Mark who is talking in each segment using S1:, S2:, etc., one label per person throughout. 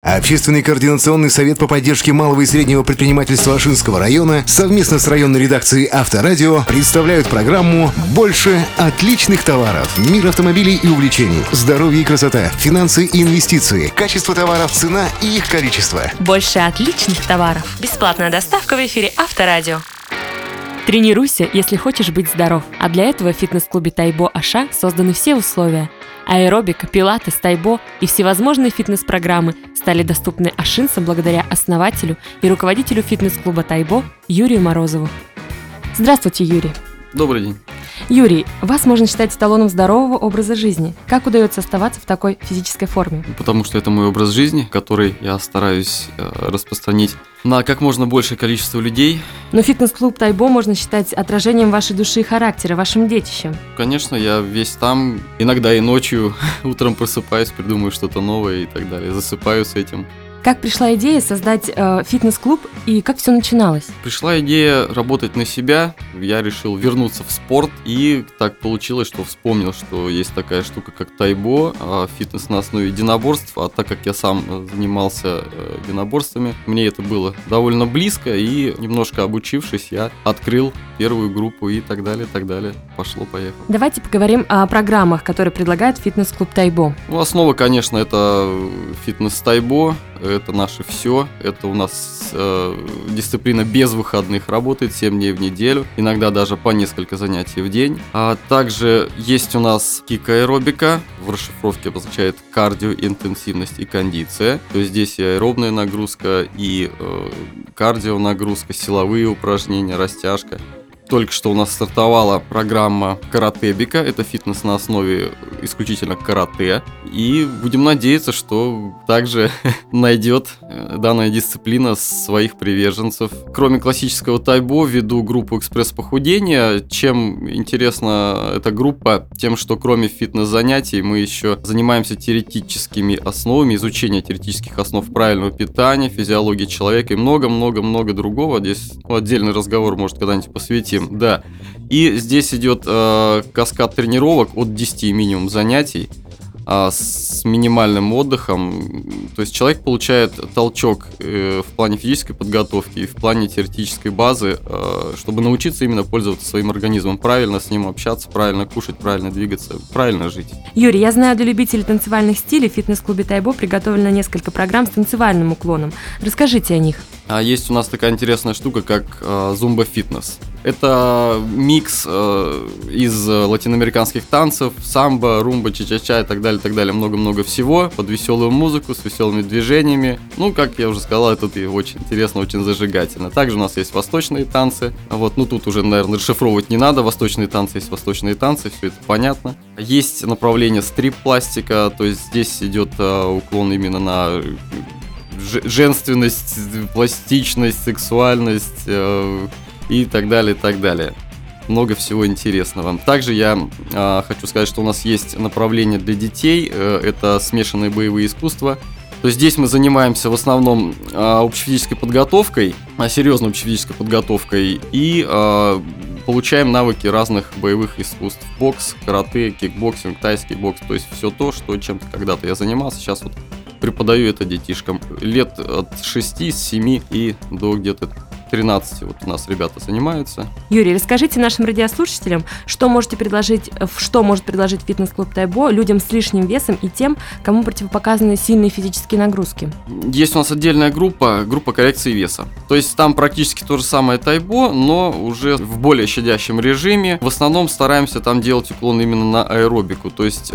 S1: Общественный координационный совет по поддержке малого и среднего предпринимательства Ашинского района совместно с районной редакцией Авторадио представляют программу «Больше отличных товаров. Мир автомобилей и увлечений. Здоровье и красота. Финансы и инвестиции. Качество товаров, цена и их количество».
S2: Больше отличных товаров. Бесплатная доставка в эфире Авторадио. Тренируйся, если хочешь быть здоров. А для этого в фитнес-клубе Тайбо Аша созданы все условия. Аэробика, пилатес, тайбо и всевозможные фитнес-программы стали доступны ашинцам благодаря основателю и руководителю фитнес-клуба Тайбо Юрию Морозову. Здравствуйте, Юрий.
S3: Добрый день.
S2: Юрий, вас можно считать эталоном здорового образа жизни. Как удается оставаться в такой физической форме?
S3: Потому что это мой образ жизни, который я стараюсь распространить на как можно большее количество людей.
S2: Но фитнес-клуб Тайбо можно считать отражением вашей души и характера, вашим детищем.
S3: Конечно, я весь там, иногда и ночью, утром просыпаюсь, придумаю что-то новое и так далее, засыпаю с этим.
S2: Как пришла идея создать фитнес-клуб и как все начиналось?
S3: Пришла идея работать на себя, я решил вернуться в спорт, и так получилось, что вспомнил, что есть такая штука, как тайбо, фитнес на основе единоборств, а так как я сам занимался единоборствами, мне это было довольно близко, и немножко обучившись, я открыл первую группу и так далее, пошло-поехало.
S2: Давайте поговорим о программах, которые предлагает фитнес-клуб Тайбо.
S3: Основа, конечно, это фитнес тайбо. Это наше все. Это у нас дисциплина без выходных, работает 7 дней в неделю, иногда даже по несколько занятий в день. А также есть у нас кик-аэробика, в расшифровке обозначает кардиоинтенсивность и кондиция. То есть здесь и аэробная нагрузка, и кардионагрузка, силовые упражнения, растяжка. Только что у нас стартовала программа каратебика, это фитнес на основе исключительно карате, и будем надеяться, что также найдет данная дисциплина своих приверженцев. Кроме классического тайбо, веду группу экспресс-похудения. Чем интересна эта группа? Тем, что кроме фитнес-занятий мы еще занимаемся теоретическими основами, изучения теоретических основ правильного питания, физиологии человека и много-много-много другого. Здесь отдельный разговор, может, когда-нибудь посвятим. Да, и здесь идет каскад тренировок от 10 минимум занятий с минимальным отдыхом. То есть человек получает толчок в плане физической подготовки и в плане теоретической базы, чтобы научиться именно пользоваться своим организмом, правильно с ним общаться, правильно кушать, правильно двигаться, правильно жить.
S2: Юрий, я знаю, для любителей танцевальных стилей в фитнес-клубе Тайбо приготовлено несколько программ с танцевальным уклоном. Расскажите о них.
S3: Есть у нас такая интересная штука, как зумба-фитнес. Это микс из латиноамериканских танцев, самбо, румба, ча-ча-ча и так далее, много-много всего, под веселую музыку, с веселыми движениями. Ну, как я уже сказал, это и очень интересно, очень зажигательно. Также у нас есть восточные танцы. Тут уже, наверное, расшифровывать не надо. Восточные танцы есть восточные танцы, все это понятно. Есть направление стрип-пластика, то есть здесь идет уклон именно на женственность, пластичность, сексуальность и так далее. Много всего интересного. Также я хочу сказать, что у нас есть направление для детей, это смешанные боевые искусства. То есть здесь мы занимаемся в основном общефизической подготовкой, серьезной общефизической подготовкой и получаем навыки разных боевых искусств. Бокс, карате, кикбоксинг, тайский бокс, то есть все то, что чем-то когда-то я занимался, сейчас преподаю это детишкам. Лет от 6, 7 и до где-то 13 у нас ребята занимаются.
S2: Юрий, расскажите нашим радиослушателям, что может предложить фитнес-клуб Тайбо людям с лишним весом и тем, кому противопоказаны сильные физические нагрузки.
S3: Есть у нас отдельная группа коррекции веса. То есть там практически то же самое тайбо, но уже в более щадящем режиме. В основном стараемся там делать уклон именно на аэробику. То есть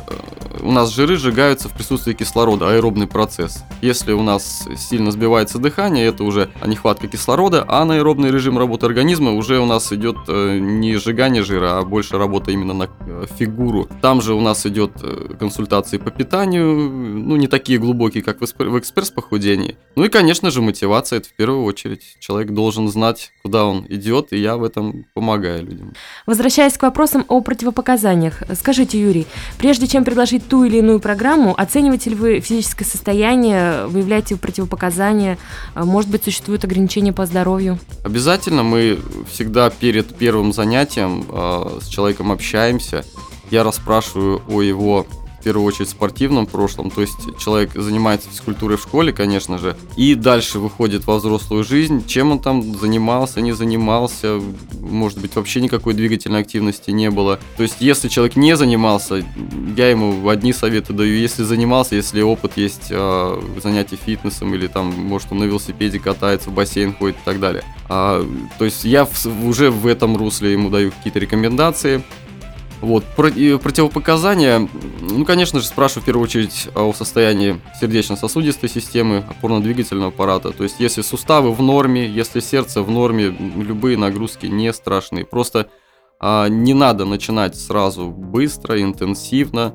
S3: у нас жиры сжигаются в присутствии кислорода, аэробный процесс. Если у нас сильно сбивается дыхание, это уже нехватка кислорода, а анаэробный режим работы организма уже у нас идет не сжигание жира, а больше работа именно на фигуру. Там же у нас идет консультации по питанию, не такие глубокие, как в экспресс-похудении. Ну и, конечно же, мотивация, это в первую очередь. Человек должен знать, куда он идет, и я в этом помогаю людям.
S2: Возвращаясь к вопросам о противопоказаниях, скажите, Юрий, прежде чем предложить ту или иную программу, оцениваете ли вы физическое состояние, выявляете противопоказания, может быть, существуют ограничения по здоровью?
S3: Обязательно мы всегда перед первым занятием с человеком общаемся. Я расспрашиваю о его в первую очередь в спортивном прошлом, то есть человек занимается физкультурой в школе, конечно же, и дальше выходит во взрослую жизнь, чем он там занимался, не занимался, может быть, вообще никакой двигательной активности не было. То есть если человек не занимался, я ему одни советы даю, если занимался, если опыт есть занятий фитнесом или там, может, он на велосипеде катается, в бассейн ходит и так далее. То есть я уже в этом русле ему даю какие-то рекомендации. Вот. Противопоказания, конечно же, спрашиваю в первую очередь о состоянии сердечно-сосудистой системы, опорно-двигательного аппарата. То есть, если суставы в норме, если сердце в норме, любые нагрузки не страшны. Просто не надо начинать сразу быстро, интенсивно.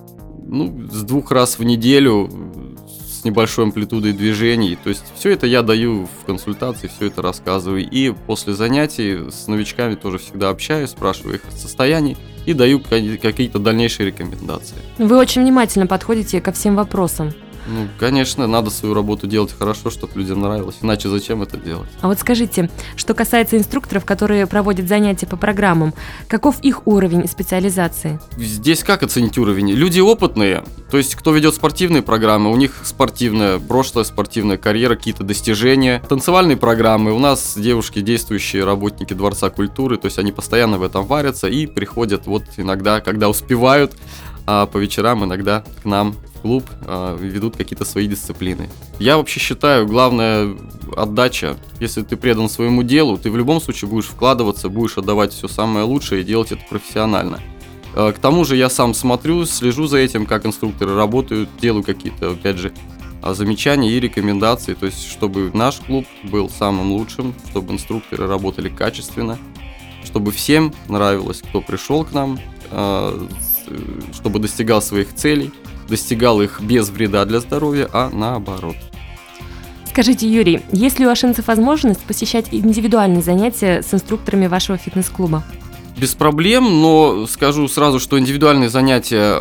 S3: С 2 раз в неделю с небольшой амплитудой движений. То есть все это я даю в консультации, все это рассказываю. И после занятий с новичками тоже всегда общаюсь, спрашиваю их о состоянии и даю какие-то дальнейшие рекомендации.
S2: Вы очень внимательно подходите ко всем вопросам.
S3: Конечно, надо свою работу делать хорошо, чтобы людям нравилось. Иначе зачем это делать?
S2: А вот скажите, что касается инструкторов, которые проводят занятия по программам, каков их уровень и специализации?
S3: Здесь как оценить уровень? Люди опытные, то есть кто ведет спортивные программы, у них спортивное прошлое, спортивная карьера, какие-то достижения. Танцевальные программы, у нас девушки, действующие работники Дворца культуры, то есть они постоянно в этом варятся и приходят вот иногда, когда успевают, по вечерам иногда к нам клуб, ведут какие-то свои дисциплины. Я вообще считаю, главное отдача. Если ты предан своему делу, ты в любом случае будешь вкладываться, будешь отдавать все самое лучшее и делать это профессионально. К тому же я сам смотрю, слежу за этим, как инструкторы работают, делаю какие-то, опять же, замечания и рекомендации, то есть чтобы наш клуб был самым лучшим, чтобы инструкторы работали качественно, чтобы всем нравилось, кто пришел к нам, чтобы достигал своих целей, достигал их без вреда для здоровья, а наоборот.
S2: Скажите, Юрий, есть ли у ашинцев возможность посещать индивидуальные занятия с инструкторами вашего фитнес-клуба?
S3: Без проблем, но скажу сразу, что индивидуальные занятия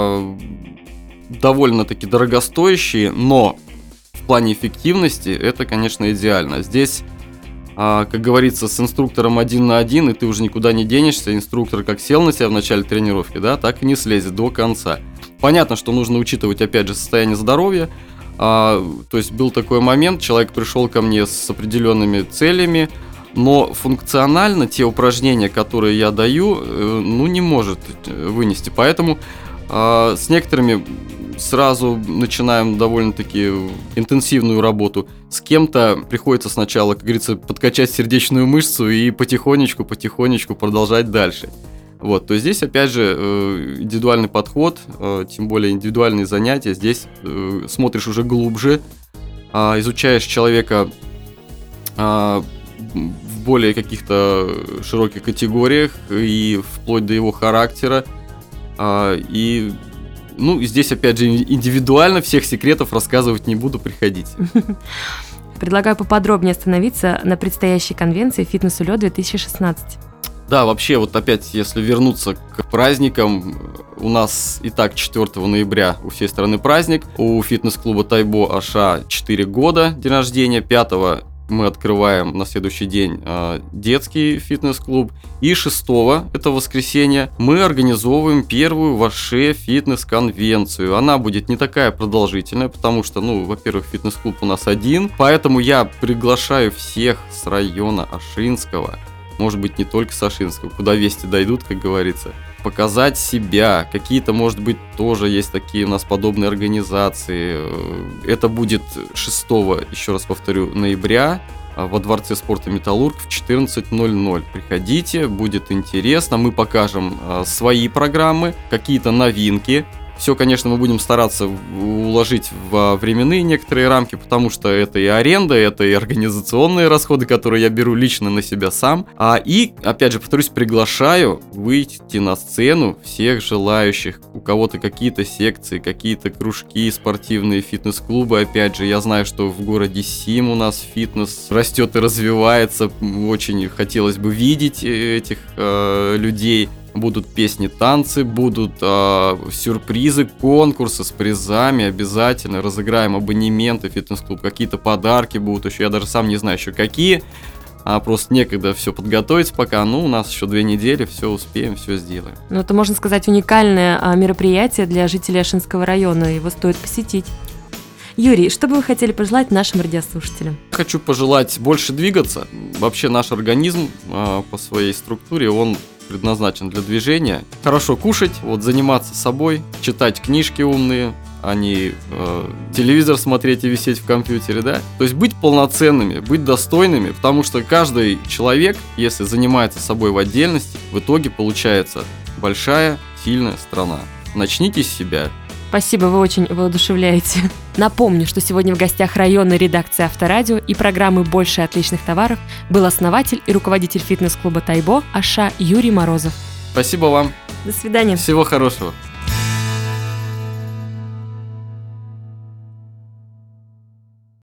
S3: довольно-таки дорогостоящие, но в плане эффективности это, конечно, идеально. Здесь, как говорится, с инструктором 1 на 1, и ты уже никуда не денешься. Инструктор как сел на тебя в начале тренировки, да, так и не слезет до конца. Понятно, что нужно учитывать, опять же, состояние здоровья. То есть был такой момент, человек пришел ко мне с определенными целями, но функционально те упражнения, которые я даю, не может вынести. Поэтому с некоторыми сразу начинаем довольно-таки интенсивную работу. С кем-то приходится сначала, как говорится, подкачать сердечную мышцу и потихонечку продолжать дальше. Вот, то здесь, опять же, индивидуальный подход, тем более индивидуальные занятия. Здесь смотришь уже глубже, изучаешь человека в более каких-то широких категориях и вплоть до его характера. И здесь, опять же, индивидуально всех секретов рассказывать не буду, приходите.
S2: Предлагаю поподробнее остановиться на предстоящей конвенции «Фитнес-УЛЕ-2016».
S3: Да, вообще, вот опять, если вернуться к праздникам, у нас и так 4 ноября у всей страны праздник. У фитнес-клуба Тайбо Аша 4 года день рождения, 5 мы открываем на следующий день детский фитнес-клуб. И 6, это воскресенье, мы организовываем первую в Аше фитнес-конвенцию. Она будет не такая продолжительная, потому что, во-первых, фитнес-клуб у нас один. Поэтому я приглашаю всех с района Ашинского, может быть, не только с Ашинского, куда вести дойдут, как говорится, показать себя. Какие-то, может быть, тоже есть такие у нас подобные организации. Это будет 6, еще раз повторю, ноября во Дворце спорта «Металлург» в 14:00. Приходите, будет интересно. Мы покажем свои программы, какие-то новинки. Все, конечно, мы будем стараться уложить во временные некоторые рамки, потому что это и аренда, это и организационные расходы, которые я беру лично на себя сам. И, опять же, повторюсь, приглашаю выйти на сцену всех желающих. У кого-то какие-то секции, какие-то кружки, спортивные фитнес-клубы. Опять же, я знаю, что в городе Сим у нас фитнес растет и развивается. Очень хотелось бы видеть этих людей. Будут песни, танцы, будут сюрпризы, конкурсы с призами обязательно. Разыграем абонементы в фитнес-клуб, какие-то подарки будут еще. Я даже сам не знаю еще какие. просто некогда все подготовить пока. У нас еще 2 недели, все успеем, все сделаем.
S2: Это, можно сказать, уникальное мероприятие для жителей Ашинского района. Его стоит посетить. Юрий, что бы вы хотели пожелать нашим радиослушателям?
S3: Хочу пожелать больше двигаться. Вообще наш организм по своей структуре, он предназначен для движения. Хорошо кушать, заниматься собой, читать книжки умные, а не телевизор смотреть и висеть в компьютере, да? То есть быть полноценными, быть достойными, потому что каждый человек, если занимается собой в отдельности, в итоге получается большая, сильная страна. Начните с себя.
S2: Спасибо, вы очень воодушевляете. Напомню, что сегодня в гостях районной редакции Авторадио и программы «Больше отличных товаров» был основатель и руководитель фитнес-клуба «Тайбо» Аша Юрий Морозов.
S3: Спасибо вам.
S2: До свидания.
S3: Всего хорошего.